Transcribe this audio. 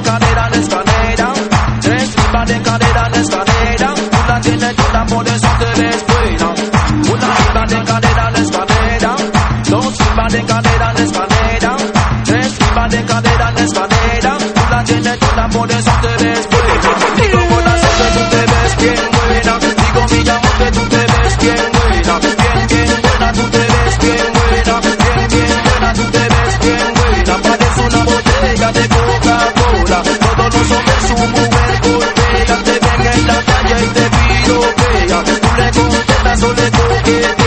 cadera en escalera. Encima de cadera en escalera. Tú la tienes toda, por eso te ves buena. Una riba de cadera en escalera. Dos ribas de cadera en escalera. Tres ribas de cadera en escalera. Tú la tienes toda, por eso te ves buena. Digo con la que tú te ves bien buena. Digo mi amor que tú te ves bien buena. Bien buena, tú te ves bien buena. Bien buena, tú te ves bien buena. Parece una botella de Coca-Cola. Todos los hombres su mujer golpea. Te ven en la calle y te piropean. Tú le contestas o le coqueteas.